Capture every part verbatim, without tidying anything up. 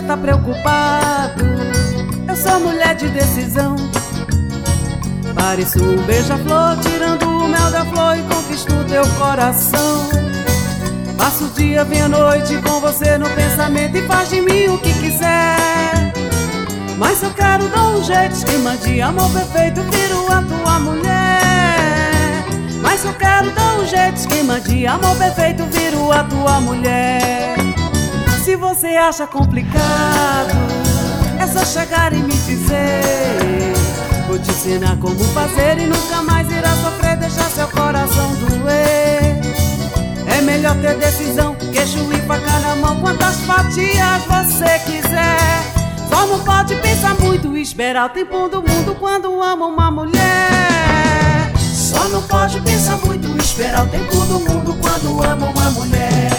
você tá preocupado? Eu sou mulher de decisão. Pareço um beija-flor tirando o mel da flor e conquisto teu coração. Passo o dia, vem a noite com você no pensamento e faz de mim o que quiser. Mas eu quero dar um jeito, esquema de amor perfeito, viro a tua mulher. Mas eu quero dar um jeito, esquema de amor perfeito, viro a tua mulher. Se você acha complicado, é só chegar e me dizer. Vou te ensinar como fazer e nunca mais irá sofrer, deixar seu coração doer. É melhor ter decisão, queixo e faca na mão, quantas fatias você quiser. Só não pode pensar muito e esperar o tempo do mundo quando ama uma mulher. Só não pode pensar muito e esperar o tempo do mundo quando ama uma mulher.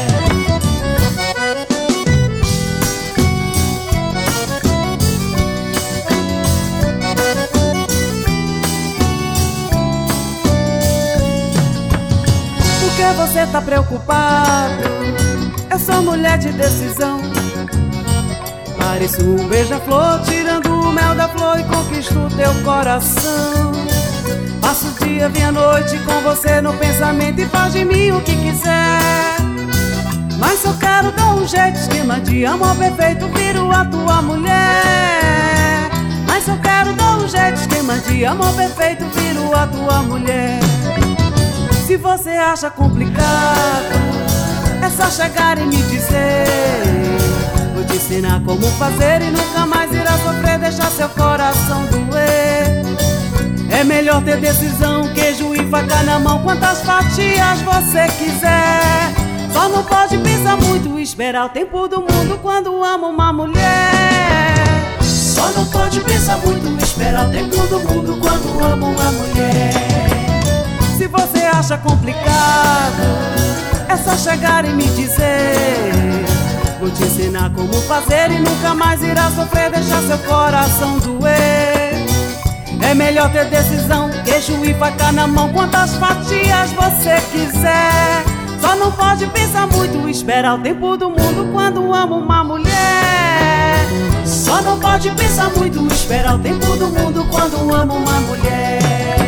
Por que você tá preocupado? Eu sou mulher de decisão. Pareço um beija-flor tirando o mel da flor e conquisto teu coração. Passo o dia, vem a noite com você no pensamento e faz de mim o que quiser. Mas eu quero dar um jeito, esquema de amor perfeito, viro a tua mulher. Mas eu quero dar um jeito, esquema de amor perfeito, viro a tua mulher. Se você acha complicado, é só chegar e me dizer. Vou te ensinar como fazer e nunca mais irá sofrer, deixar seu coração doer. É melhor ter decisão, queijo e faca na mão, quantas fatias você quiser. Só não pode pensar muito e esperar o tempo do mundo quando ama uma mulher. Só não pode pensar muito e esperar o tempo do mundo quando ama uma mulher. Se você acha complicado, é só chegar e me dizer. Vou te ensinar como fazer e nunca mais irá sofrer, deixar seu coração doer. É melhor ter decisão, queixo e faca na mão, quantas fatias você quiser. Só não pode pensar muito e esperar o tempo do mundo quando ama uma mulher. Só não pode pensar muito e esperar o tempo do mundo quando ama uma mulher.